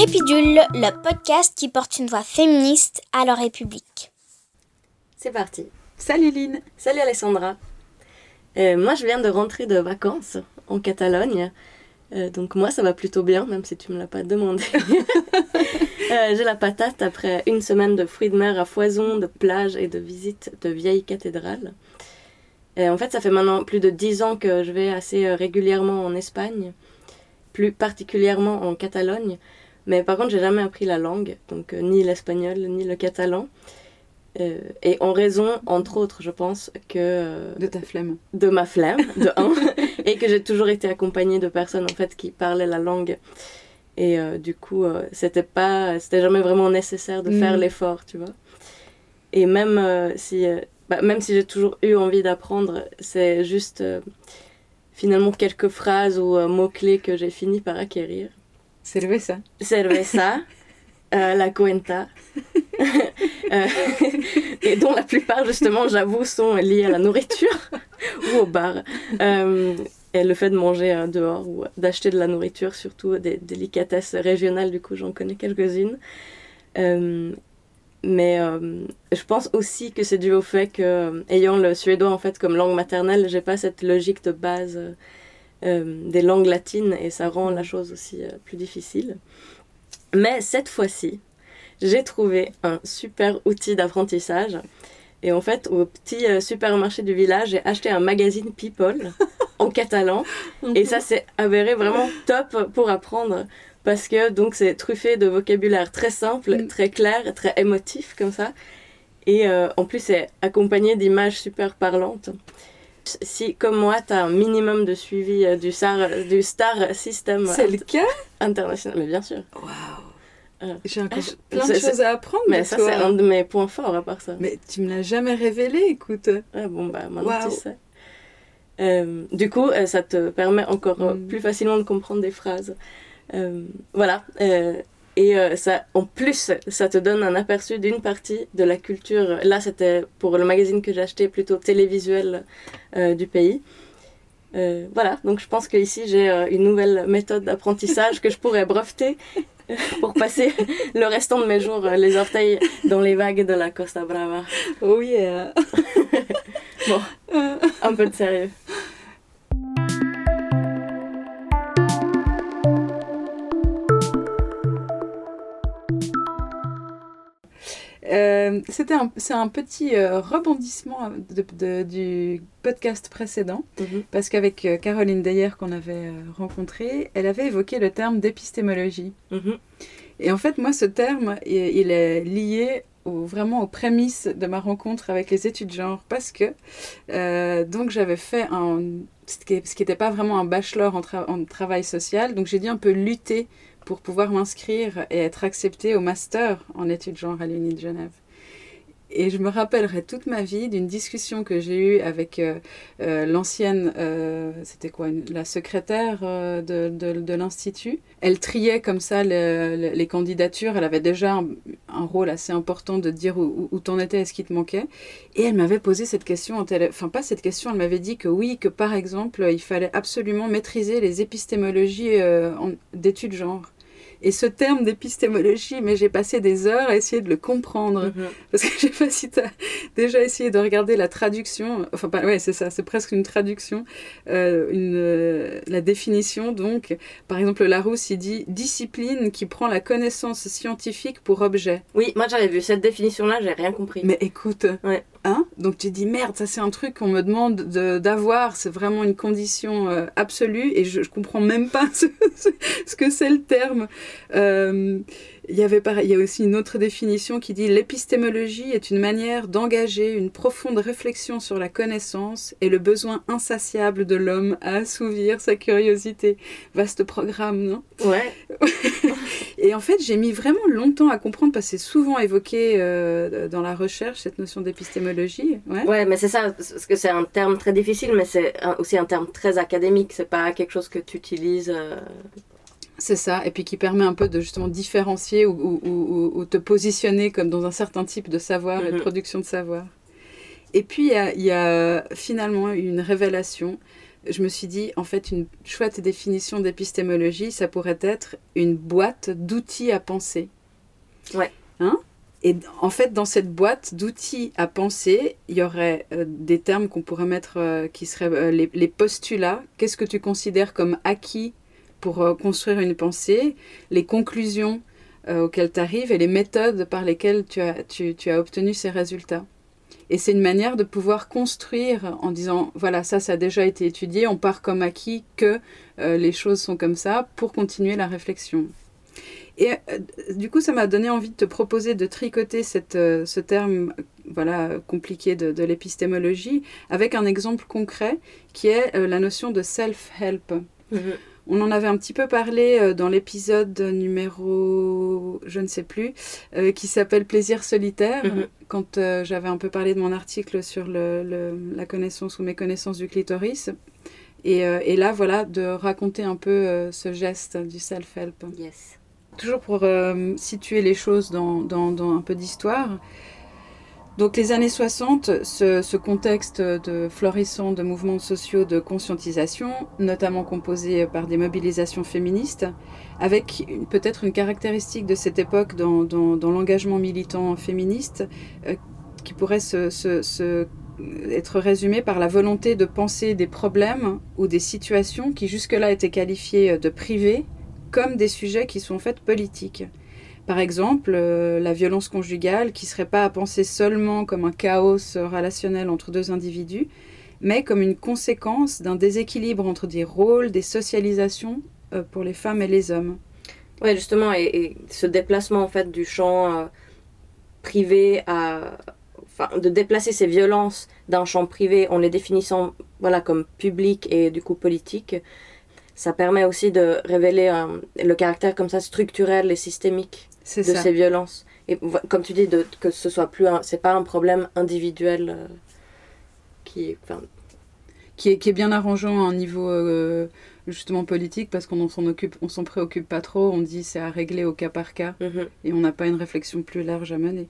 Épidule, le podcast qui porte une voix féministe à la République. C'est parti. Salut Lynn. Salut Alessandra. Moi je viens de rentrer de vacances en Catalogne. Donc moi ça va plutôt bien, même si tu me l'as pas demandé. J'ai la patate après une semaine de fruits de mer à foison, de plages et de visites de vieilles cathédrales. En fait ça fait maintenant plus de 10 ans que je vais assez régulièrement en Espagne, plus particulièrement en Catalogne. Mais par contre j'ai jamais appris la langue, donc ni l'espagnol ni le catalan. Et en raison, entre autres, je pense que... De ta flemme. De ma flemme, de un. Et que j'ai toujours été accompagnée de personnes, en fait, qui parlaient la langue. Et du coup, c'était jamais vraiment nécessaire de faire l'effort, tu vois. Et même si j'ai toujours eu envie d'apprendre, c'est juste finalement quelques phrases ou mots-clés que j'ai fini par acquérir. Cerveza. Cerveza. La cuenta, et dont la plupart, justement, j'avoue, sont liées à la nourriture ou au bar. Et le fait de manger dehors ou d'acheter de la nourriture, surtout des délicatesses régionales, du coup, j'en connais quelques-unes. Mais je pense aussi que c'est dû au fait que, ayant le suédois en fait comme langue maternelle, j'ai pas cette logique de base des langues latines et ça rend la chose aussi plus difficile. Mais cette fois-ci, j'ai trouvé un super outil d'apprentissage. Et en fait, au petit supermarché du village, j'ai acheté un magazine People en catalan. Et ça s'est avéré vraiment top pour apprendre. Parce que donc c'est truffé de vocabulaire très simple, très clair, très émotif comme ça. Et en plus, c'est accompagné d'images super parlantes. Si, comme moi, tu as un minimum de suivi du Star System c'est le cas international, mais bien sûr. Waouh. J'ai encore plein de choses à apprendre. Mais ça, c'est un de mes points forts à part ça. Mais tu me l'as jamais révélé, écoute. Ouais, bon, maintenant tu sais. Du coup, ça te permet encore plus facilement de comprendre des phrases. Voilà. Ça, en plus, ça te donne un aperçu d'une partie de la culture. Là, c'était pour le magazine que j'ai acheté, plutôt télévisuel du pays. Voilà, donc je pense qu'ici, j'ai une nouvelle méthode d'apprentissage que je pourrais breveter pour passer le restant de mes jours les orteils dans les vagues de la Costa Brava. Oh yeah. Bon, un peu de sérieux. C'est un petit rebondissement du podcast précédent, parce qu'avec Caroline Deyer qu'on avait rencontrée, elle avait évoqué le terme d'épistémologie. Et en fait, moi, ce terme, il est lié vraiment aux prémices de ma rencontre avec les études genre, parce que donc j'avais fait ce qui n'était pas vraiment un bachelor en travail social, donc j'ai dû un peu lutter pour pouvoir m'inscrire et être acceptée au master en études genre à l'Uni de Genève. Et je me rappellerai toute ma vie d'une discussion que j'ai eue avec l'ancienne, c'était quoi, la secrétaire de l'Institut. Elle triait comme ça les candidatures. Elle avait déjà un rôle assez important de dire où t'en étais et ce qui te manquait. Et elle m'avait posé cette question, enfin pas cette question, elle m'avait dit que oui, que par exemple, il fallait absolument maîtriser les épistémologies d'études genre. Et ce terme d'épistémologie, mais j'ai passé des heures à essayer de le comprendre. Parce que je sais pas si tu as déjà essayé de regarder la traduction. Enfin, ouais, c'est ça, c'est presque une traduction. La définition, donc, par exemple, Larousse, il dit « discipline qui prend la connaissance scientifique pour objet ». Oui, moi j'avais vu cette définition-là, j'ai rien compris. Mais écoute, ouais. Donc tu dis merde, ça c'est un truc qu'on me demande d'avoir, c'est vraiment une condition absolue et je comprends même pas ce que c'est le terme. Il y a aussi une autre définition qui dit l'épistémologie est une manière d'engager une profonde réflexion sur la connaissance et le besoin insatiable de l'homme à assouvir sa curiosité. Vaste programme, non ? Ouais. Et en fait, j'ai mis vraiment longtemps à comprendre parce que c'est souvent évoqué dans la recherche, cette notion d'épistémologie. Ouais, mais c'est ça, parce que c'est un terme très difficile, mais c'est aussi un terme très académique. C'est pas quelque chose que tu utilises... C'est ça, et puis qui permet un peu de justement différencier ou te positionner comme dans un certain type de savoir et de production de savoir. Et puis, il y a finalement une révélation je me suis dit, en fait, une chouette définition d'épistémologie, ça pourrait être une boîte d'outils à penser. Ouais. Hein ? Et en fait, dans cette boîte d'outils à penser, il y aurait des termes qu'on pourrait mettre, qui seraient les postulats. Qu'est-ce que tu considères comme acquis pour construire une pensée, les conclusions auxquelles tu arrives et les méthodes par lesquelles tu as obtenu ces résultats. Et c'est une manière de pouvoir construire en disant, voilà, ça a déjà été étudié, on part comme acquis que les choses sont comme ça pour continuer la réflexion. Et du coup, ça m'a donné envie de te proposer de tricoter ce terme compliqué de l'épistémologie avec un exemple concret qui est la notion de self-help. Mm-hmm. On en avait un petit peu parlé dans l'épisode numéro, je ne sais plus, qui s'appelle Plaisir solitaire, quand j'avais un peu parlé de mon article sur la connaissance ou méconnaissance du clitoris. Et là, voilà, de raconter un peu ce geste du self-help. Yes. Toujours pour situer les choses dans un peu d'histoire. Donc les années 60, ce contexte de florissant de mouvements sociaux de conscientisation, notamment composé par des mobilisations féministes, avec peut-être une caractéristique de cette époque dans l'engagement militant féministe qui pourrait être résumée par la volonté de penser des problèmes ou des situations qui jusque-là étaient qualifiées de privées comme des sujets qui sont en fait politiques. Par exemple, la violence conjugale qui ne serait pas à penser seulement comme un chaos relationnel entre deux individus, mais comme une conséquence d'un déséquilibre entre des rôles, des socialisations pour les femmes et les hommes. Oui, justement, et ce déplacement en fait du champ privé de déplacer ces violences d'un champ privé en les définissant comme publiques et du coup politiques, ça permet aussi de révéler le caractère comme ça structurel et systémique de ces violences. Et comme tu dis, que ce soit plus c'est pas un problème individuel qui est bien arrangeant à un niveau justement politique, parce qu'on s'en préoccupe pas trop, on dit c'est à régler au cas par cas, et on n'a pas une réflexion plus large à mener.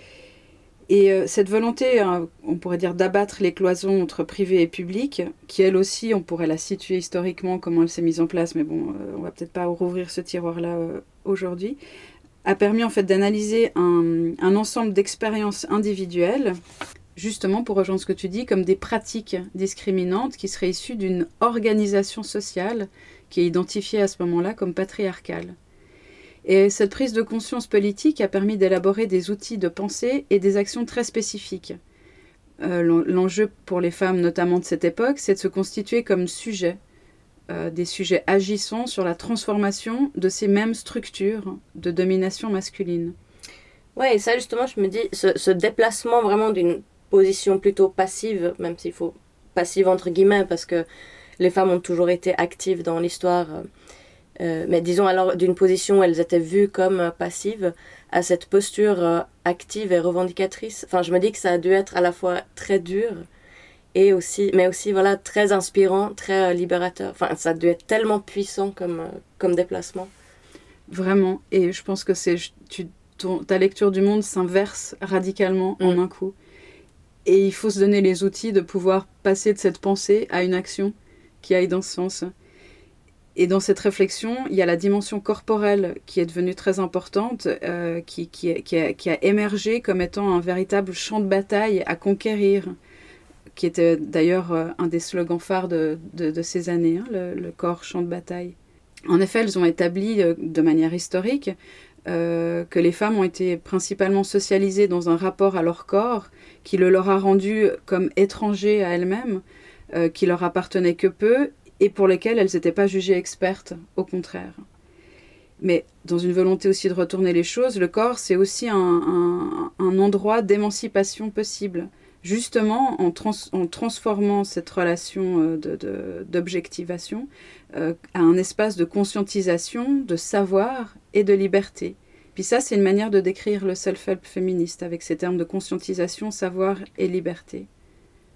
Et cette volonté, on pourrait dire, d'abattre les cloisons entre privé et public, qui elle aussi, on pourrait la situer historiquement, comment elle s'est mise en place, mais bon, on va peut-être pas rouvrir ce tiroir-là aujourd'hui, a permis en fait d'analyser un ensemble d'expériences individuelles, justement pour rejoindre ce que tu dis, comme des pratiques discriminantes qui seraient issues d'une organisation sociale qui est identifiée à ce moment-là comme patriarcale. Et cette prise de conscience politique a permis d'élaborer des outils de pensée et des actions très spécifiques. L'enjeu pour les femmes, notamment de cette époque, c'est de se constituer comme sujet, des sujets agissant sur la transformation de ces mêmes structures de domination masculine. Ouais, et ça justement, je me dis, ce déplacement vraiment d'une position plutôt passive, même s'il faut passive entre guillemets, parce que les femmes ont toujours été actives dans l'histoire, mais disons alors d'une position où elles étaient vues comme passives, à cette posture active et revendicatrice. Enfin, je me dis que ça a dû être à la fois très dur, mais aussi voilà, très inspirant, très libérateur. Enfin, ça a dû être tellement puissant comme déplacement. Vraiment, et je pense que ta lecture du monde s'inverse radicalement en un coup. Et il faut se donner les outils de pouvoir passer de cette pensée à une action qui aille dans ce sens. Et dans cette réflexion, il y a la dimension corporelle qui est devenue très importante, qui a émergé comme étant un véritable champ de bataille à conquérir, qui était d'ailleurs un des slogans phares de ces années, le corps champ de bataille. En effet, elles ont établi de manière historique que les femmes ont été principalement socialisées dans un rapport à leur corps qui le leur a rendu comme étrangers à elles-mêmes, qui leur appartenait que peu et pour lesquelles elles n'étaient pas jugées expertes, au contraire. Mais dans une volonté aussi de retourner les choses, le corps, c'est aussi un endroit d'émancipation possible, justement en transformant cette relation d'objectivation à un espace de conscientisation, de savoir et de liberté. Puis ça, c'est une manière de décrire le self-help féministe, avec ces termes de conscientisation, savoir et liberté.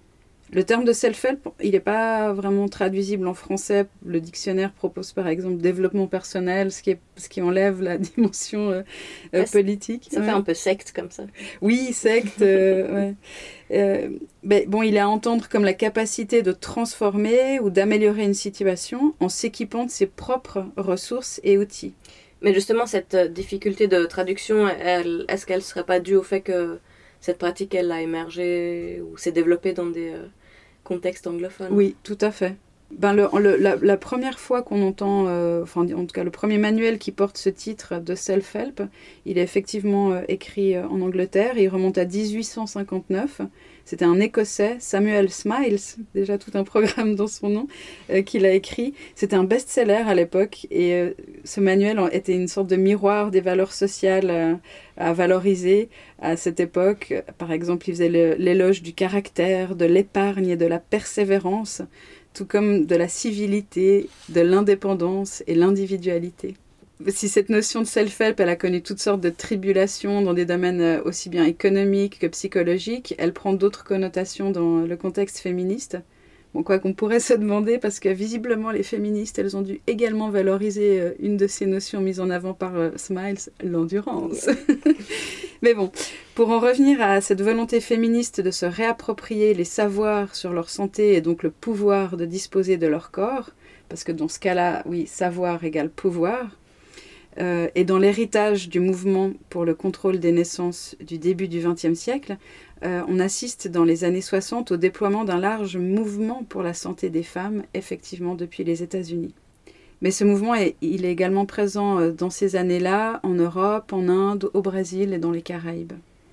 Le terme de self-help, il n'est pas vraiment traduisible en français. Le dictionnaire propose par exemple développement personnel, ce qui enlève la dimension politique. Ça fait un peu secte comme ça. Oui, secte. Ouais. Mais bon, il est à entendre comme la capacité de transformer ou d'améliorer une situation en s'équipant de ses propres ressources et outils. Mais justement, cette difficulté de traduction, est-ce qu'elle ne serait pas due au fait que cette pratique, elle a émergé ou s'est développée dans des contexte anglophone? Oui, tout à fait. La première fois qu'on entend, en tout cas le premier manuel qui porte ce titre de self-help, il est effectivement écrit en Angleterre, il remonte à 1859. C'était un Écossais, Samuel Smiles, déjà tout un programme dans son nom, qui l'a écrit. C'était un best-seller à l'époque et ce manuel était une sorte de miroir des valeurs sociales à valoriser à cette époque. Par exemple, il faisait l'éloge du caractère, de l'épargne et de la persévérance, tout comme de la civilité, de l'indépendance et l'individualité. Si cette notion de self-help, elle a connu toutes sortes de tribulations dans des domaines aussi bien économiques que psychologiques, elle prend d'autres connotations dans le contexte féministe. Bon, quoi qu'on pourrait se demander, parce que visiblement les féministes, elles ont dû également valoriser une de ces notions mises en avant par Smiles, l'endurance. Mais bon, pour en revenir à cette volonté féministe de se réapproprier les savoirs sur leur santé et donc le pouvoir de disposer de leur corps, parce que dans ce cas-là, oui, savoir égale pouvoir, et dans l'héritage du mouvement pour le contrôle des naissances du début du XXe siècle, on assiste dans les années 60 au déploiement d'un large mouvement pour la santé des femmes, effectivement depuis les États-Unis. Mais ce mouvement, il est également présent dans ces années-là, en Europe, en Inde, au Brésil et dans les Caraïbes.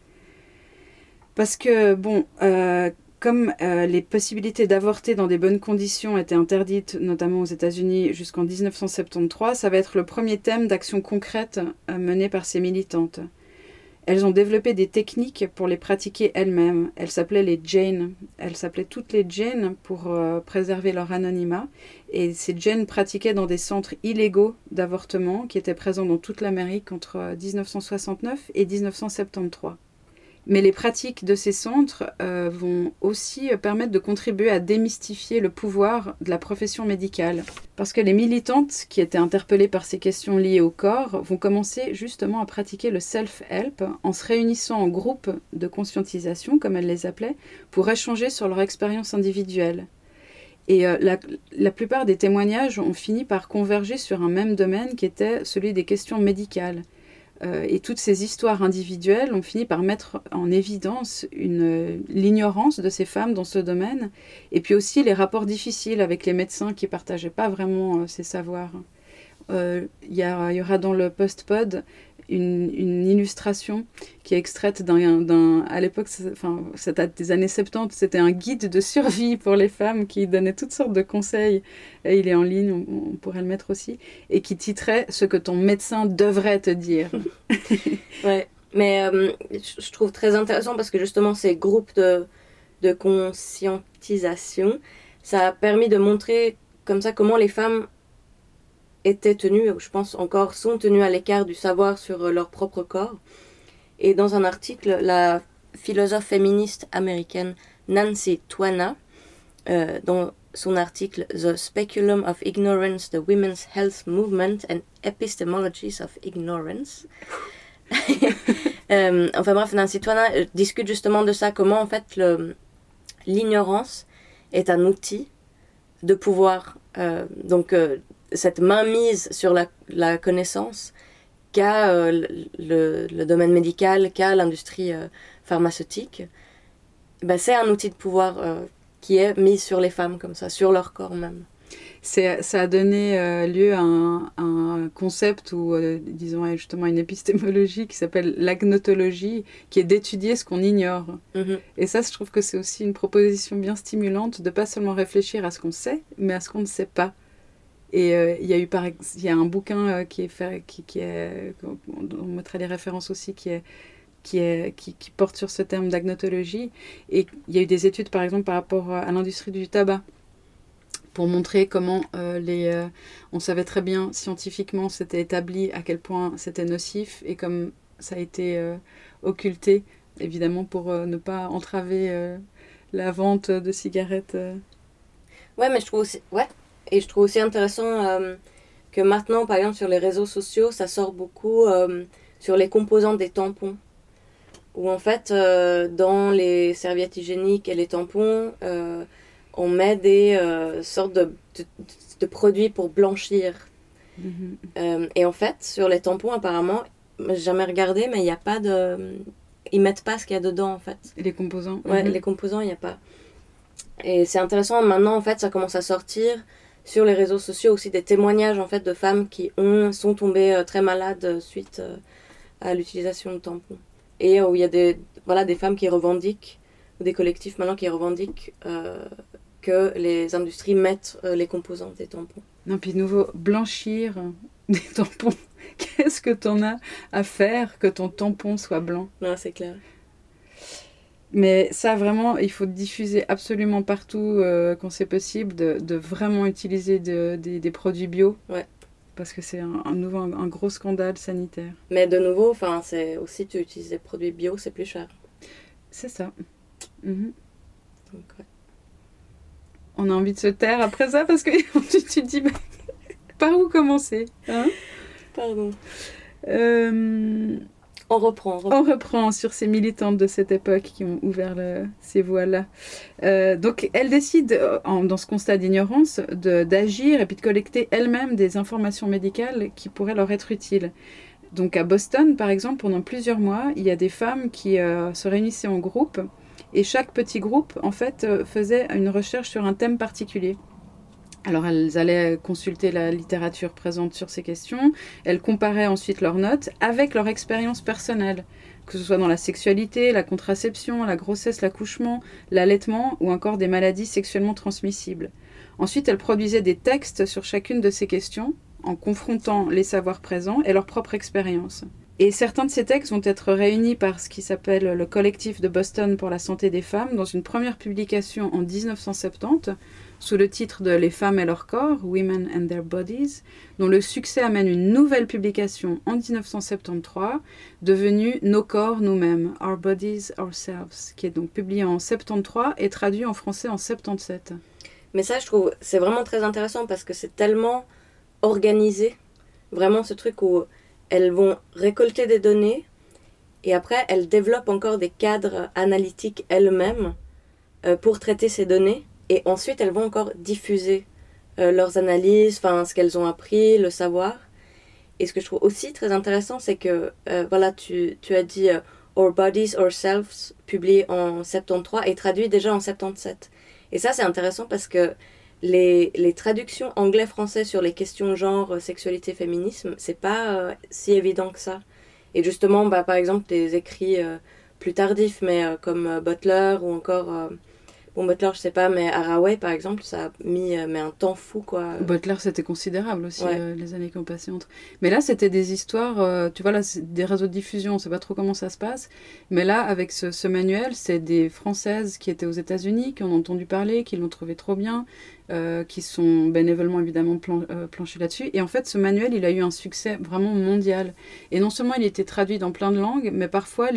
Parce que, bon, comme les possibilités d'avorter dans des bonnes conditions étaient interdites, notamment aux États-Unis jusqu'en 1973, ça va être le premier thème d'action concrète menée par ces militantes. Elles ont développé des techniques pour les pratiquer elles-mêmes. Elles s'appelaient les Jane. Elles s'appelaient toutes les Jane pour préserver leur anonymat. Et ces Jane pratiquaient dans des centres illégaux d'avortement qui étaient présents dans toute l'Amérique entre 1969 et 1973. Mais les pratiques de ces centres vont aussi permettre de contribuer à démystifier le pouvoir de la profession médicale. Parce que les militantes qui étaient interpellées par ces questions liées au corps vont commencer justement à pratiquer le self-help en se réunissant en groupes de conscientisation, comme elles les appelaient, pour échanger sur leur expérience individuelle. Et la plupart des témoignages ont fini par converger sur un même domaine qui était celui des questions médicales. Et toutes ces histoires individuelles ont fini par mettre en évidence l'ignorance de ces femmes dans ce domaine, et puis aussi les rapports difficiles avec les médecins qui ne partageaient pas vraiment ces savoirs. Il y aura dans le post-pod une illustration qui est extraite à l'époque, ça date des années 70, c'était un guide de survie pour les femmes qui donnait toutes sortes de conseils. Et il est en ligne, on pourrait le mettre aussi, et qui titrait « Ce que ton médecin devrait te dire ». Ouais, mais je trouve très intéressant parce que justement ces groupes de conscientisation, ça a permis de montrer comme ça comment les femmes étaient tenues, je pense encore sont tenues à l'écart du savoir sur leur propre corps. Et dans un article, la philosophe féministe américaine Nancy Twana, dans son article The Speculum of Ignorance, the Women's Health Movement and Epistemologies of Ignorance. Enfin bref, Nancy Twana discute justement de ça, comment en fait l'ignorance est un outil de pouvoir, cette mainmise sur la connaissance qu'a le domaine médical, qu'a l'industrie pharmaceutique, c'est un outil de pouvoir qui est mis sur les femmes comme ça, sur leur corps même. Ça a donné lieu à un concept ou disons justement une épistémologie qui s'appelle l'agnotologie, qui est d'étudier ce qu'on ignore. Mm-hmm. Et ça, je trouve que c'est aussi une proposition bien stimulante de pas seulement réfléchir à ce qu'on sait, mais à ce qu'on ne sait pas. Et il y a un bouquin qui est fait, on mettra les références aussi, qui porte sur ce terme d'agnotologie. Et il y a eu des études, par exemple, par rapport à l'industrie du tabac, pour montrer comment on savait très bien scientifiquement, c'était établi à quel point c'était nocif, et comme ça a été occulté, évidemment pour ne pas entraver la vente de cigarettes. Ouais, mais je trouve aussi, ouais. Et je trouve aussi intéressant que maintenant, par exemple, sur les réseaux sociaux, ça sort beaucoup sur les composants des tampons. Où en fait, dans les serviettes hygiéniques et les tampons, on met des sortes de produits pour blanchir. Et en fait, sur les tampons, apparemment, j'ai jamais regardé, mais il n'y a pas de... Ils mettent pas ce qu'il y a dedans, en fait. Et les composants. Ouais, les composants, il n'y a pas. Et c'est intéressant, maintenant, en fait, ça commence à sortir sur les réseaux sociaux aussi des témoignages, en fait, de femmes qui sont tombées très malades suite à l'utilisation de tampons. Et où il y a des femmes qui revendiquent, ou des collectifs maintenant qui revendiquent que les industries mettent les composants des tampons. Non, puis nouveau, blanchir des tampons. Qu'est-ce que t'en as à faire que ton tampon soit blanc? Non, c'est clair. Mais ça, vraiment, il faut diffuser absolument partout quand c'est possible, de vraiment utiliser des produits bio. Ouais. Parce que c'est un gros scandale sanitaire. Mais de nouveau, c'est aussi, tu utilises des produits bio, c'est plus cher. C'est ça. Donc, ouais. On a envie de se taire après ça parce que tu te dis, par où commencer, hein? Pardon. On reprend sur ces militantes de cette époque qui ont ouvert ces voies-là. Donc, elles décident, dans ce constat d'ignorance, d'agir et puis de collecter elles-mêmes des informations médicales qui pourraient leur être utiles. Donc, à Boston, par exemple, pendant plusieurs mois, il y a des femmes qui se réunissaient en groupe et chaque petit groupe, en fait, faisait une recherche sur un thème particulier. Alors, elles allaient consulter la littérature présente sur ces questions. Elles comparaient ensuite leurs notes avec leur expérience personnelle, que ce soit dans la sexualité, la contraception, la grossesse, l'accouchement, l'allaitement ou encore des maladies sexuellement transmissibles. Ensuite, elles produisaient des textes sur chacune de ces questions en confrontant les savoirs présents et leur propre expérience. Et certains de ces textes vont être réunis par ce qui s'appelle le Collectif de Boston pour la santé des femmes dans une première publication en 1970 sous le titre de Les femmes et leur corps, Women and Their Bodies, dont le succès amène une nouvelle publication en 1973 devenue Nos corps, nous-mêmes, Our Bodies, Ourselves, qui est donc publiée en 1973 et traduit en français en 1977. Mais ça, je trouve, c'est vraiment très intéressant parce que c'est tellement organisé, vraiment ce truc où elles vont récolter des données et après elles développent encore des cadres analytiques elles-mêmes pour traiter ces données et ensuite elles vont encore diffuser leurs analyses, ce qu'elles ont appris, le savoir. Et ce que je trouve aussi très intéressant, c'est que tu as dit Our Bodies, Ourselves, publié en 73 et traduit déjà en 77. Et ça c'est intéressant parce que les traductions anglais-français sur les questions genre, sexualité, féminisme, c'est pas si évident que ça. Et justement, par exemple, des écrits plus tardifs, mais comme Butler ou encore... Butler, je sais pas, mais Haraway, par exemple, ça a mis un temps fou, quoi. Butler, c'était considérable aussi, les années qui ont passé entre. Mais là, c'était des histoires, tu vois, là, c'est des réseaux de diffusion, on sait pas trop comment ça se passe. Mais là, avec ce manuel, c'est des Françaises qui étaient aux États-Unis, qui en ont entendu parler, qui l'ont trouvé trop bien, qui sont bénévolement, évidemment, planchés là-dessus. Et en fait, ce manuel, il a eu un succès vraiment mondial. Et non seulement il était traduit dans plein de langues, mais parfois,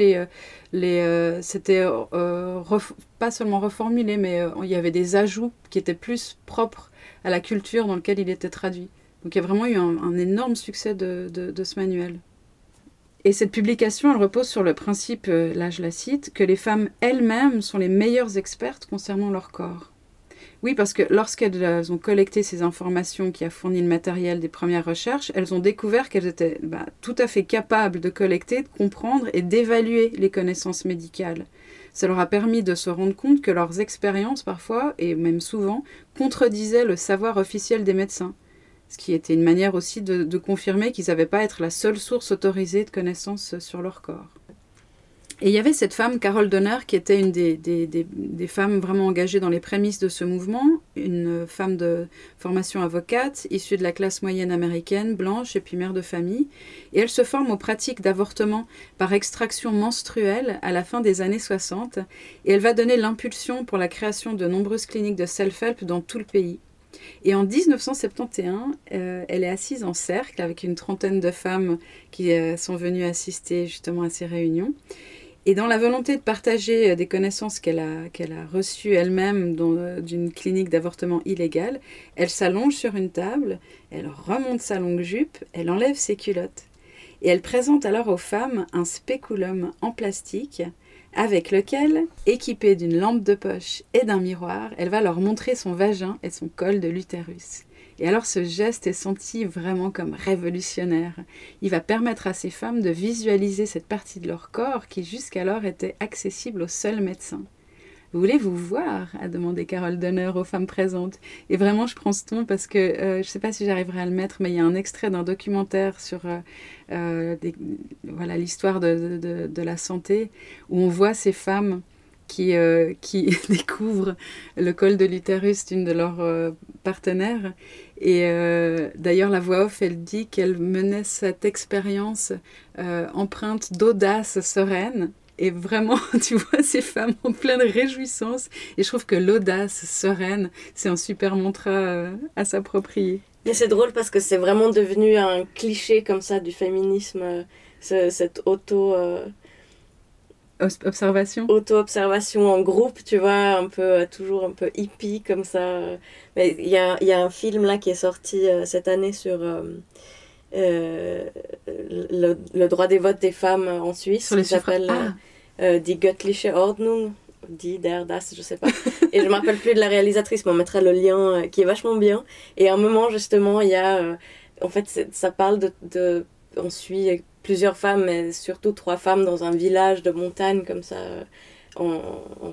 c'était pas seulement reformulé, mais il y avait des ajouts qui étaient plus propres à la culture dans laquelle il était traduit. Donc il y a vraiment eu un énorme succès de ce manuel. Et cette publication, elle repose sur le principe, là je la cite, que les femmes elles-mêmes sont les meilleures expertes concernant leur corps. Oui, parce que lorsqu'elles ont collecté ces informations qui a fourni le matériel des premières recherches, elles ont découvert qu'elles étaient tout à fait capables de collecter, de comprendre et d'évaluer les connaissances médicales. Ça leur a permis de se rendre compte que leurs expériences, parfois, et même souvent, contredisaient le savoir officiel des médecins. Ce qui était une manière aussi de confirmer qu'ils n'avaient pas à être la seule source autorisée de connaissances sur leur corps. Et il y avait cette femme, Carol Donner, qui était une des femmes vraiment engagées dans les prémices de ce mouvement, une femme de formation avocate, issue de la classe moyenne américaine, blanche et puis mère de famille. Et elle se forme aux pratiques d'avortement par extraction menstruelle à la fin des années 60. Et elle va donner l'impulsion pour la création de nombreuses cliniques de self-help dans tout le pays. Et en 1971, elle est assise en cercle avec une trentaine de femmes qui sont venues assister justement à ces réunions. Et dans la volonté de partager des connaissances qu'elle a reçues elle-même d'une clinique d'avortement illégale, elle s'allonge sur une table, elle remonte sa longue jupe, elle enlève ses culottes. Et elle présente alors aux femmes un spéculum en plastique avec lequel, équipée d'une lampe de poche et d'un miroir, elle va leur montrer son vagin et son col de l'utérus. Et alors ce geste est senti vraiment comme révolutionnaire. Il va permettre à ces femmes de visualiser cette partie de leur corps qui jusqu'alors était accessible aux seuls médecins. « Voulez-vous voir ?» a demandé Carol Donner aux femmes présentes. Et vraiment, je prends ce ton parce que je ne sais pas si j'arriverai à le mettre, mais il y a un extrait d'un documentaire sur l'histoire de la santé où on voit ces femmes qui découvrent le col de l'utérus d'une de leurs partenaires. Et d'ailleurs, la voix off, elle dit qu'elle menait cette expérience empreinte d'audace sereine. Et vraiment, tu vois ces femmes en pleine réjouissance. Et je trouve que l'audace sereine, c'est un super mantra à s'approprier. Mais c'est drôle parce que c'est vraiment devenu un cliché comme ça du féminisme, cette Observation. Auto-observation en groupe, tu vois, toujours un peu hippie comme ça. Mais il y a un film là qui est sorti cette année sur le droit des votes des femmes en Suisse. Sur les qui s'appelle Die göttliche Ordnung, Die der das, je sais pas. Et je me rappelle plus de la réalisatrice, mais on mettra le lien qui est vachement bien. Et à un moment, justement, il y a... en fait, ça parle on suit plusieurs femmes, mais surtout 3 femmes dans un village de montagne comme ça, en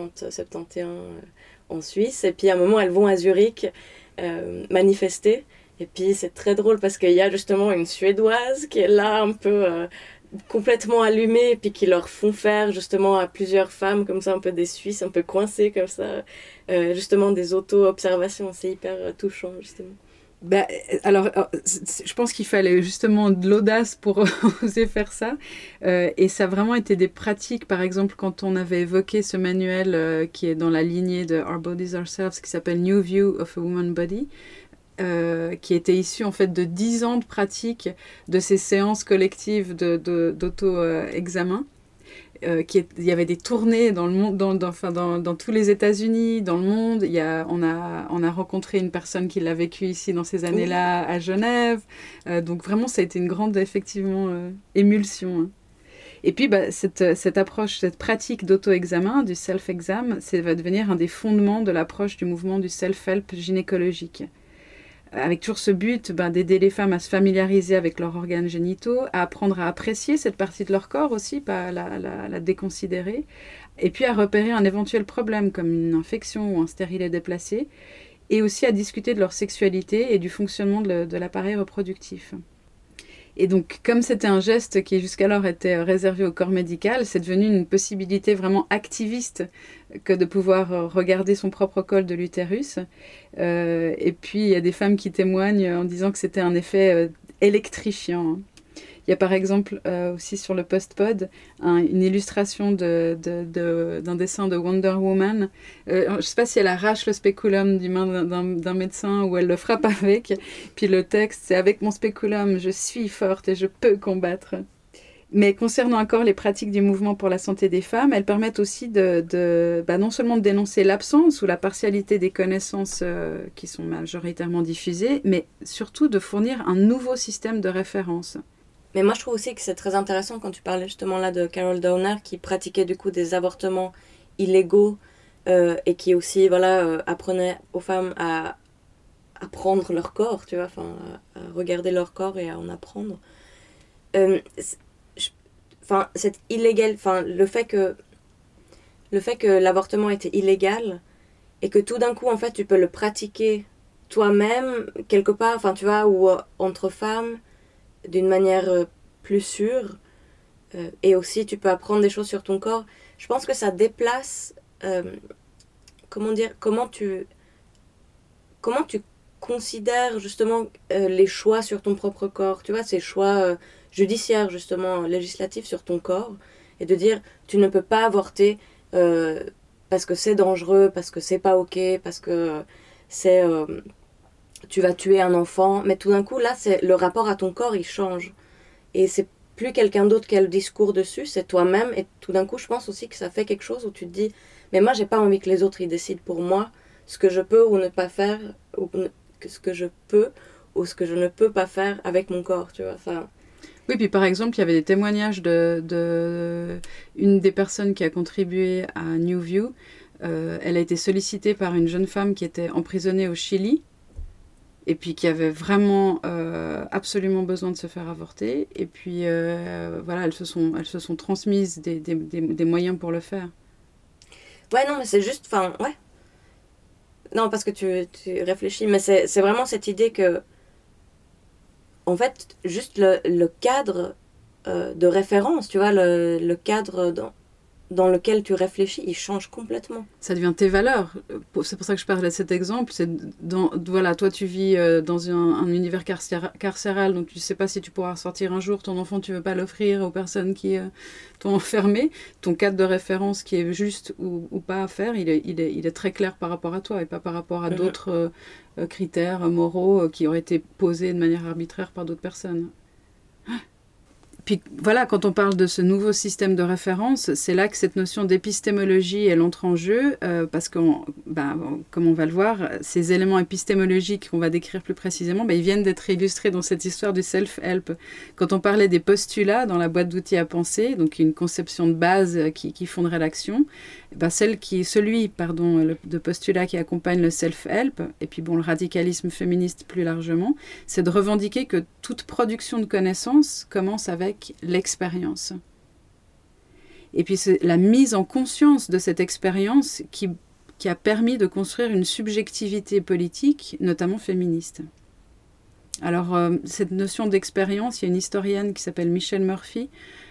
71 en Suisse. Et puis à un moment, elles vont à Zurich manifester. Et puis c'est très drôle parce qu'il y a justement une Suédoise qui est là un peu complètement allumée et puis qui leur font faire justement à plusieurs femmes comme ça, un peu des Suisses, un peu coincées comme ça, justement des auto-observations. C'est hyper touchant justement. Alors, je pense qu'il fallait justement de l'audace pour oser faire ça. Et ça a vraiment été des pratiques. Par exemple, quand on avait évoqué ce manuel qui est dans la lignée de Our Bodies Ourselves, qui s'appelle New View of a Woman Body, qui était issu en fait de 10 ans de pratique de ces séances collectives d'auto-examen. Il y avait des tournées dans le monde, dans tous les États-Unis, dans le monde. On a rencontré une personne qui l'a vécu ici dans ces années-là à Genève. Donc vraiment, ça a été une grande, effectivement, émulsion. Hein. Et puis, cette approche, cette pratique d'auto-examen, du self-exam, ça va devenir un des fondements de l'approche du mouvement du self-help gynécologique. Avec toujours ce but d'aider les femmes à se familiariser avec leurs organes génitaux, à apprendre à apprécier cette partie de leur corps aussi, pas la déconsidérer, et puis à repérer un éventuel problème comme une infection ou un stérilet déplacé, et aussi à discuter de leur sexualité et du fonctionnement de l'appareil reproductif. Et donc, comme c'était un geste qui jusqu'alors était réservé au corps médical, c'est devenu une possibilité vraiment activiste que de pouvoir regarder son propre col de l'utérus. Et puis, il y a des femmes qui témoignent en disant que c'était un effet électrifiant. Il y a par exemple aussi sur le post-pod une illustration d'un dessin de Wonder Woman. Je ne sais pas si elle arrache le spéculum du main d'un médecin ou elle le frappe avec. Puis le texte, c'est « Avec mon spéculum, je suis forte et je peux combattre ». Mais concernant encore les pratiques du mouvement pour la santé des femmes, elles permettent aussi non seulement de dénoncer l'absence ou la partialité des connaissances qui sont majoritairement diffusées, mais surtout de fournir un nouveau système de référence. Mais moi, je trouve aussi que c'est très intéressant quand tu parlais justement là de Carol Donner qui pratiquait du coup des avortements illégaux et qui aussi apprenait aux femmes à apprendre leur corps, tu vois, à regarder leur corps et à en apprendre. Cette illégal, le fait que l'avortement était illégal et que tout d'un coup en fait tu peux le pratiquer toi-même quelque part, tu vois, ou entre femmes d'une manière plus sûre, et aussi tu peux apprendre des choses sur ton corps. Je pense que ça déplace comment tu considères justement les choix sur ton propre corps, tu vois, ces choix judiciaires justement, législatifs sur ton corps, et de dire tu ne peux pas avorter parce que c'est dangereux, parce que c'est pas ok, parce que c'est tu vas tuer un enfant, mais tout d'un coup là le rapport à ton corps il change, et c'est plus quelqu'un d'autre qui a le discours dessus, c'est toi-même. Et tout d'un coup, je pense aussi que ça fait quelque chose où tu te dis, mais moi, j'ai pas envie que les autres ils décident pour moi ce que je peux ou ne pas faire, ou ce que je peux ou ce que je ne peux pas faire avec mon corps, tu vois. Enfin... Oui, puis par exemple, il y avait des témoignages de une des personnes qui a contribué à New View. Elle a été sollicitée par une jeune femme qui était emprisonnée au Chili et puis qui avait vraiment absolument besoin de se faire avorter. Et puis voilà, elles se sont transmises des moyens pour le faire. Ouais, non, mais c'est juste, enfin, ouais. Non, parce que tu réfléchis, mais c'est vraiment cette idée que, en fait, juste le cadre de référence, tu vois, le cadre dans lequel tu réfléchis, il change complètement. Ça devient tes valeurs. C'est pour ça que je parlais de cet exemple. Voilà, toi, tu vis dans un univers carcéral, donc tu ne sais pas si tu pourras sortir un jour. Ton enfant, tu ne veux pas l'offrir aux personnes qui t'ont enfermé. Ton cadre de référence qui est juste ou pas à faire, il est très clair par rapport à toi et pas par rapport à d'autres critères moraux qui auraient été posés de manière arbitraire par d'autres personnes. Puis voilà, quand on parle de ce nouveau système de référence, c'est là que cette notion d'épistémologie, elle entre en jeu, parce que, comme on va le voir, ces éléments épistémologiques qu'on va décrire plus précisément, ils viennent d'être illustrés dans cette histoire du self-help. Quand on parlait des postulats dans la boîte d'outils à penser, donc une conception de base qui fonderait l'action, celui de postulat qui accompagne le self-help, et puis le radicalisme féministe plus largement, c'est de revendiquer que toute production de connaissances commence avec l'expérience. Et puis c'est la mise en conscience de cette expérience qui a permis de construire une subjectivité politique, notamment féministe. Alors, cette notion d'expérience, il y a une historienne qui s'appelle Michelle Murphy,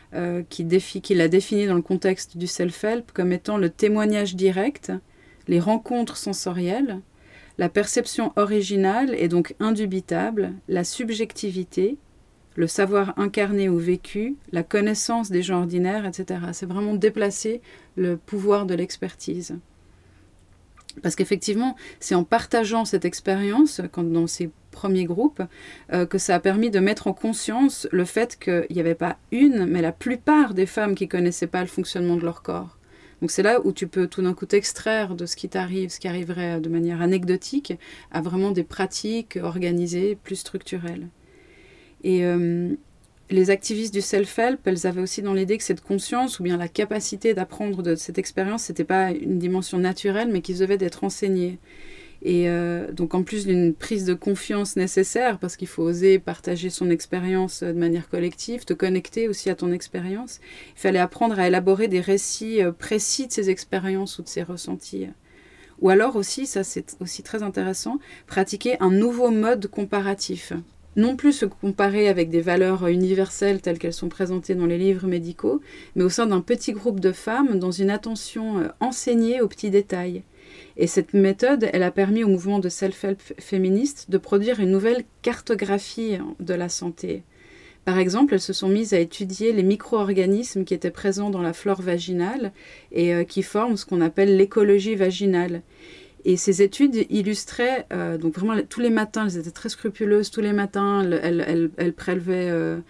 qui l'a définie dans le contexte du self-help comme étant le témoignage direct, les rencontres sensorielles, la perception originale et donc indubitable, la subjectivité, le savoir incarné ou vécu, la connaissance des gens ordinaires, etc. C'est vraiment déplacer le pouvoir de l'expertise. Parce qu'effectivement, c'est en partageant cette expérience, dans ces premiers groupes, que ça a permis de mettre en conscience le fait qu'il n'y avait pas une, mais la plupart des femmes qui ne connaissaient pas le fonctionnement de leur corps. Donc c'est là où tu peux tout d'un coup t'extraire de ce qui t'arrive, ce qui arriverait de manière anecdotique, à vraiment des pratiques organisées, plus structurelles. Et les activistes du self-help, elles avaient aussi dans l'idée que cette conscience, ou bien la capacité d'apprendre de cette expérience, ce n'était pas une dimension naturelle, mais qu'ils devaient être enseignés. Et donc en plus d'une prise de confiance nécessaire, parce qu'il faut oser partager son expérience de manière collective, te connecter aussi à ton expérience, il fallait apprendre à élaborer des récits précis de ces expériences ou de ces ressentis. Ou alors aussi, ça c'est aussi très intéressant, pratiquer un nouveau mode comparatif. Non plus se comparer avec des valeurs universelles telles qu'elles sont présentées dans les livres médicaux, mais au sein d'un petit groupe de femmes dans une attention enseignée aux petits détails. Et cette méthode, elle a permis au mouvement de self-help féministe de produire une nouvelle cartographie de la santé. Par exemple, elles se sont mises à étudier les micro-organismes qui étaient présents dans la flore vaginale et qui forment ce qu'on appelle l'écologie vaginale. Et ces études illustraient, donc vraiment tous les matins, elles étaient très scrupuleuses, tous les matins, elles prélevaient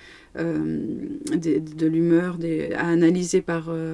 de l'humeur à analyser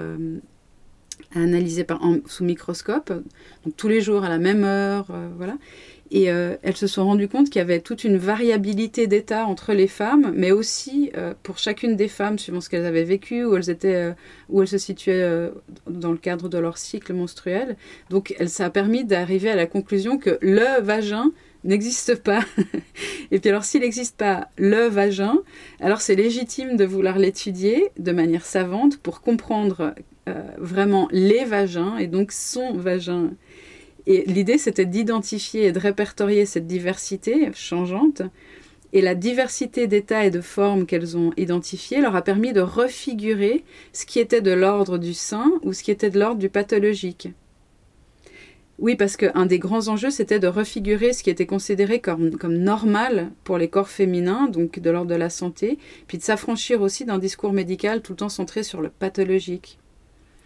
sous microscope, donc tous les jours à la même heure, voilà. Et elles se sont rendues compte qu'il y avait toute une variabilité d'état entre les femmes, mais aussi pour chacune des femmes, suivant ce qu'elles avaient vécu, où elles se situaient dans le cadre de leur cycle menstruel. Donc ça a permis d'arriver à la conclusion que le vagin n'existe pas. Et puis alors s'il n'existe pas le vagin, alors c'est légitime de vouloir l'étudier de manière savante pour comprendre vraiment les vagins et donc son vagin. Et l'idée, c'était d'identifier et de répertorier cette diversité changeante. Et la diversité d'états et de formes qu'elles ont identifiées leur a permis de refigurer ce qui était de l'ordre du sain ou ce qui était de l'ordre du pathologique. Oui, parce qu'un des grands enjeux, c'était de refigurer ce qui était considéré comme normal pour les corps féminins, donc de l'ordre de la santé, puis de s'affranchir aussi d'un discours médical tout le temps centré sur le pathologique.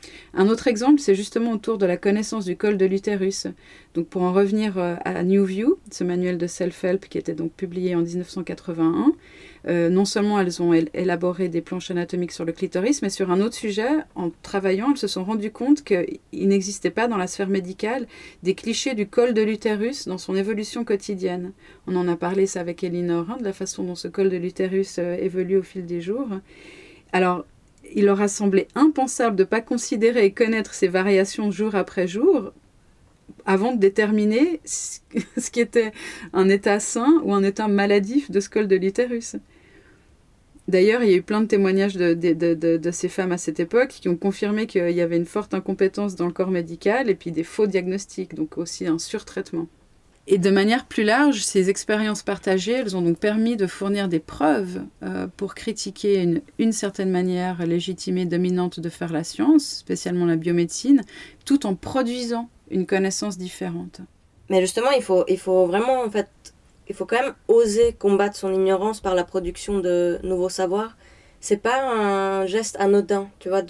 Un autre exemple, c'est justement autour de la connaissance du col de l'utérus. Donc pour en revenir à New View, ce manuel de self-help qui était donc publié en 1981, non seulement elles ont élaboré des planches anatomiques sur le clitoris, mais sur un autre sujet, en travaillant, elles se sont rendues compte qu'il n'existait pas dans la sphère médicale des clichés du col de l'utérus dans son évolution quotidienne. On en a parlé ça avec Elinor, de la façon dont ce col de l'utérus évolue au fil des jours. Alors, il leur a semblé impensable de ne pas considérer et connaître ces variations jour après jour avant de déterminer ce qui était un état sain ou un état maladif de ce col de l'utérus. D'ailleurs, il y a eu plein de témoignages de ces femmes à cette époque qui ont confirmé qu'il y avait une forte incompétence dans le corps médical et puis des faux diagnostics, donc aussi un surtraitement. Et de manière plus large, ces expériences partagées, elles ont donc permis de fournir des preuves pour critiquer une certaine manière légitimée dominante de faire la science, spécialement la biomédecine, tout en produisant une connaissance différente. Mais justement, il faut vraiment, en fait, il faut quand même oser combattre son ignorance par la production de nouveaux savoirs. C'est pas un geste anodin, tu vois,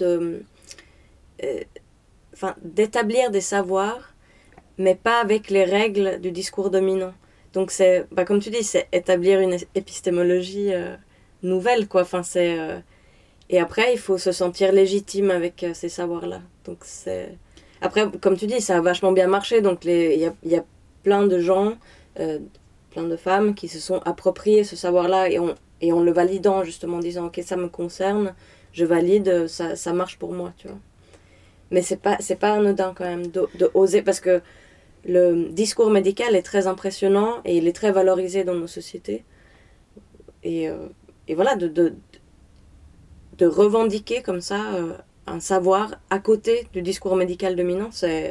d'établir des savoirs, mais pas avec les règles du discours dominant. Donc c'est, comme tu dis, c'est établir une épistémologie nouvelle, quoi. Et après, il faut se sentir légitime avec ces savoirs-là. Donc c'est... Après, comme tu dis, ça a vachement bien marché. Donc il y a plein de gens, plein de femmes qui se sont appropriées ce savoir-là et en le validant, justement, en disant « Ok, ça me concerne, je valide, ça marche pour moi, tu vois. » Mais c'est pas anodin quand même de oser, parce que le discours médical est très impressionnant et il est très valorisé dans nos sociétés. Et voilà, de revendiquer comme ça un savoir à côté du discours médical dominant,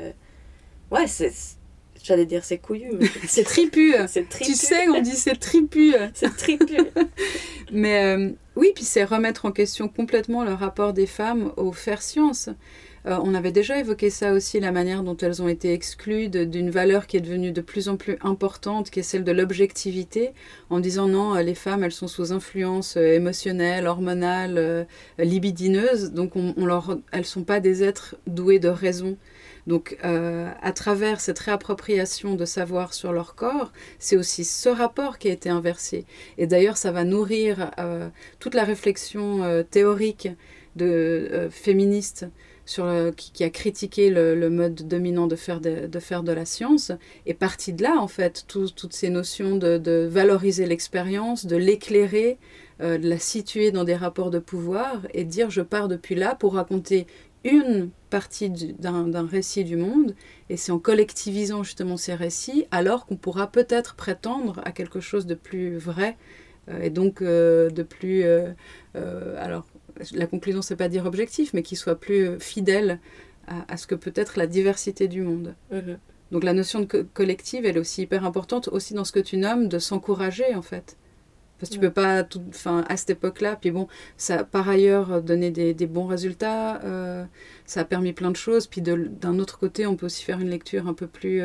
j'allais dire c'est couillu. Mais c'est tripu. C'est tripu. Tu sais, on dit c'est tripu. C'est tripu. Mais oui, puis c'est remettre en question complètement le rapport des femmes au faire science. On avait déjà évoqué ça aussi, la manière dont elles ont été exclues d'une valeur qui est devenue de plus en plus importante, qui est celle de l'objectivité, en disant non, les femmes, elles sont sous influence émotionnelle, hormonale, libidineuse, donc elles sont pas des êtres doués de raison. Donc, à travers cette réappropriation de savoir sur leur corps, c'est aussi ce rapport qui a été inversé. Et d'ailleurs, ça va nourrir toute la réflexion théorique féministe qui a critiqué le mode dominant de faire de la science. Et partie de là, en fait, toutes ces notions de valoriser l'expérience, de l'éclairer, de la situer dans des rapports de pouvoir et de dire je pars depuis là pour raconter une partie d'un récit du monde, et c'est en collectivisant justement ces récits alors qu'on pourra peut-être prétendre à quelque chose de plus vrai et donc de plus... alors, la conclusion, c'est pas dire objectif, mais qui soit plus fidèle à ce que peut être la diversité du monde. Mmh. Donc la notion de collective, elle est aussi hyper importante, aussi dans ce que tu nommes, de s'encourager en fait. Parce que tu peux pas, à cette époque-là, puis bon, ça a par ailleurs donné des bons résultats, ça a permis plein de choses, puis d'un autre côté, on peut aussi faire une lecture un peu plus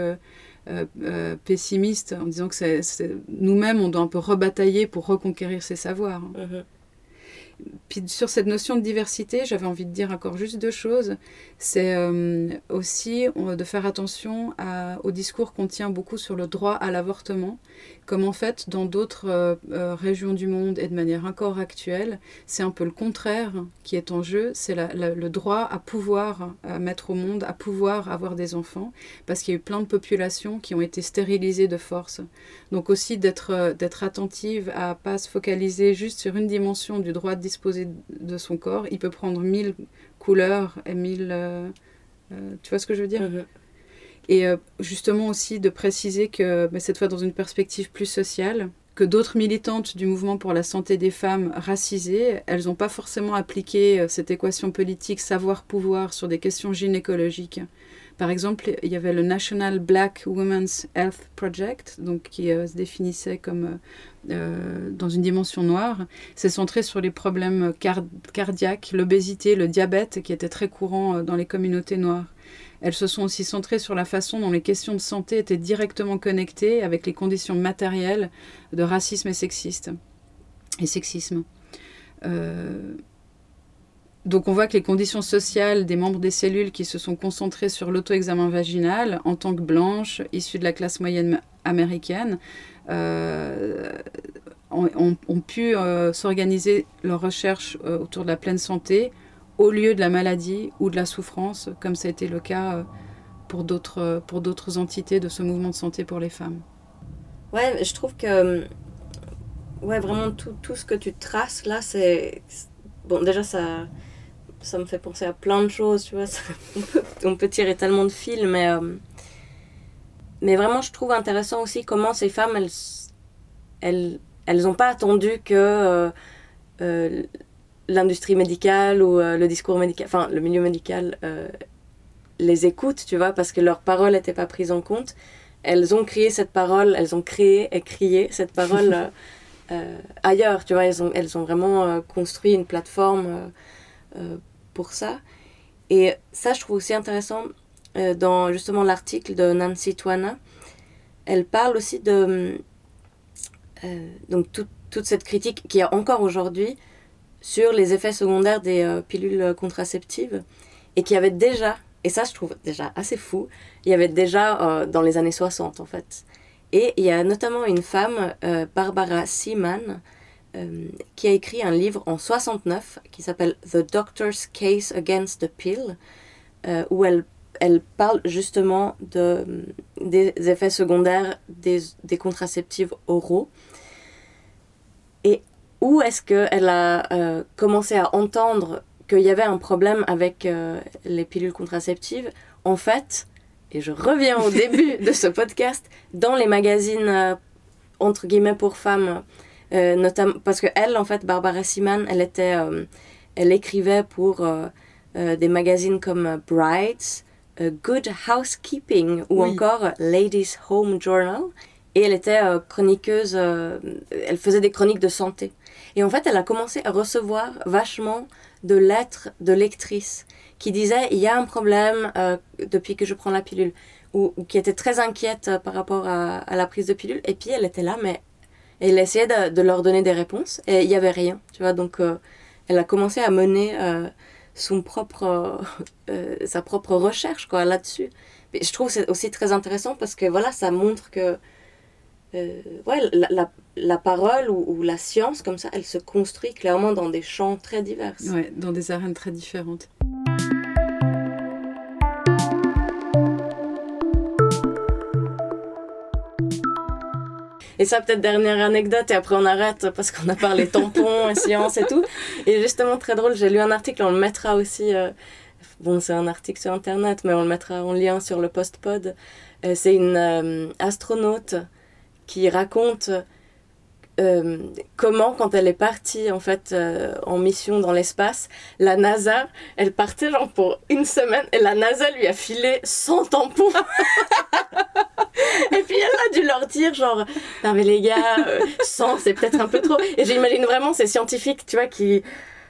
pessimiste, en disant que nous-mêmes, on doit un peu rebatailler pour reconquérir ces savoirs. Mmh. Puis sur cette notion de diversité, j'avais envie de dire encore juste deux choses. C'est aussi de faire attention au discours qu'on tient beaucoup sur le droit à l'avortement, comme en fait dans d'autres régions du monde et de manière encore actuelle, c'est un peu le contraire qui est en jeu, c'est le droit à pouvoir mettre au monde, à pouvoir avoir des enfants, parce qu'il y a eu plein de populations qui ont été stérilisées de force. Donc aussi d'être attentive à ne pas se focaliser juste sur une dimension du droit de disposer de son corps. Il peut prendre 1000 couleurs et 1000... tu vois ce que je veux dire ? Mmh. Et justement aussi de préciser que, cette fois dans une perspective plus sociale, que d'autres militantes du mouvement pour la santé des femmes racisées, elles n'ont pas forcément appliqué cette équation politique savoir-pouvoir sur des questions gynécologiques. Par exemple, il y avait le National Black Women's Health Project, donc qui se définissait comme dans une dimension noire. C'est centré sur les problèmes cardiaques, l'obésité, le diabète, qui étaient très courants dans les communautés noires. Elles se sont aussi centrées sur la façon dont les questions de santé étaient directement connectées avec les conditions matérielles de racisme et sexisme. Donc on voit que les conditions sociales des membres des cellules qui se sont concentrées sur l'auto-examen vaginal, en tant que blanches, issues de la classe moyenne américaine, ont pu s'organiser leurs recherches autour de la pleine santé au lieu de la maladie ou de la souffrance, comme ça a été le cas pour d'autres entités de ce mouvement de santé pour les femmes. Ouais, je trouve que vraiment tout ce que tu traces là, c'est... Bon, déjà, ça me fait penser à plein de choses, tu vois. On peut tirer tellement de fils, mais vraiment, je trouve intéressant aussi comment ces femmes, elles n'ont pas attendu que l'industrie médicale ou le discours médical, enfin, le milieu médical les écoute, tu vois, parce que leur parole n'était pas prise en compte. Elles ont créé cette parole, elles ont créé et crié cette parole ailleurs, tu vois. Elles ont vraiment construit une plateforme pour ça. Et ça, je trouve aussi intéressant dans justement l'article de Nancy Tuana. Elle parle aussi de donc toute cette critique qu'il y a encore aujourd'hui sur les effets secondaires des pilules contraceptives et qui avait déjà, et ça je trouve déjà assez fou, il y avait déjà dans les années 60 en fait. Et il y a notamment une femme, Barbara Seaman, qui a écrit un livre en 69 qui s'appelle The Doctor's Case Against the Pill, où elle parle justement des effets secondaires des contraceptifs oraux. Et où est-ce qu'elle a commencé à entendre qu'il y avait un problème avec les pilules contraceptives? En fait, et je reviens au début de ce podcast, dans les magazines entre guillemets pour femmes, notamment parce que elle, en fait, Barbara Seaman, elle écrivait pour des magazines comme Brides, Good Housekeeping ou encore Ladies Home Journal, et elle était chroniqueuse, elle faisait des chroniques de santé. Et en fait, elle a commencé à recevoir vachement de lettres de lectrices qui disaient « il y a un problème depuis que je prends la pilule » ou qui étaient très inquiètes par rapport à la prise de pilule. Et puis elle était là, mais elle essayait de leur donner des réponses et il n'y avait rien, tu vois. Donc elle a commencé à mener sa propre recherche quoi, là-dessus. Mais je trouve que c'est aussi très intéressant parce que voilà, ça montre que la parole ou la science, comme ça, elle se construit clairement dans des champs très divers. Ouais, dans des arènes très différentes. Et ça, peut-être dernière anecdote, et après on arrête parce qu'on a parlé tampons et science et tout. Et justement, très drôle, j'ai lu un article, on le mettra aussi... bon, c'est un article sur Internet, mais on le mettra en lien sur le post-pod. C'est une astronaute qui raconte comment, quand elle est partie en fait en mission dans l'espace, la NASA, elle partait genre pour une semaine et la NASA lui a filé 100 tampons. Et puis elle a dû leur dire genre non mais les gars 100 c'est peut-être un peu trop. Et j'imagine vraiment ces scientifiques, tu vois, qui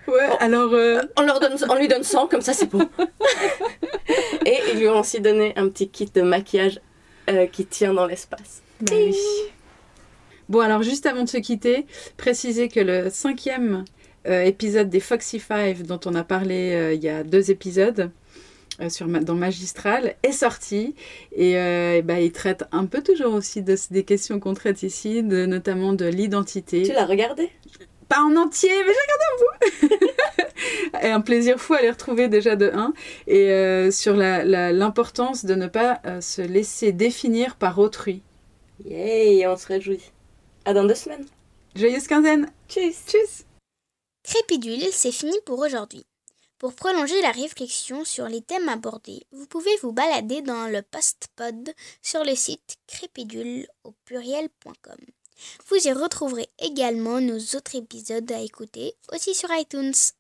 on lui donne 100 comme ça c'est bon. Et ils lui ont aussi donné un petit kit de maquillage qui tient dans l'espace. Oui. Bon, alors juste avant de se quitter, préciser que le 5e épisode des Foxy Five, dont on a parlé il y a 2 épisodes dans Magistral, est sorti. Et il traite un peu toujours aussi des questions qu'on traite ici, notamment de l'identité. Tu l'as regardé ? Pas en entier, mais j'ai regardé un bout. Et un plaisir fou à les retrouver déjà de 1. Et sur l'importance de ne pas se laisser définir par autrui. Yay, on se réjouit. À dans 2 semaines. Joyeuse quinzaine. Tchuss. Tchuss. Crépidule, c'est fini pour aujourd'hui. Pour prolonger la réflexion sur les thèmes abordés, vous pouvez vous balader dans le post-pod sur le site crépidule.com. Vous y retrouverez également nos autres épisodes à écouter, aussi sur iTunes.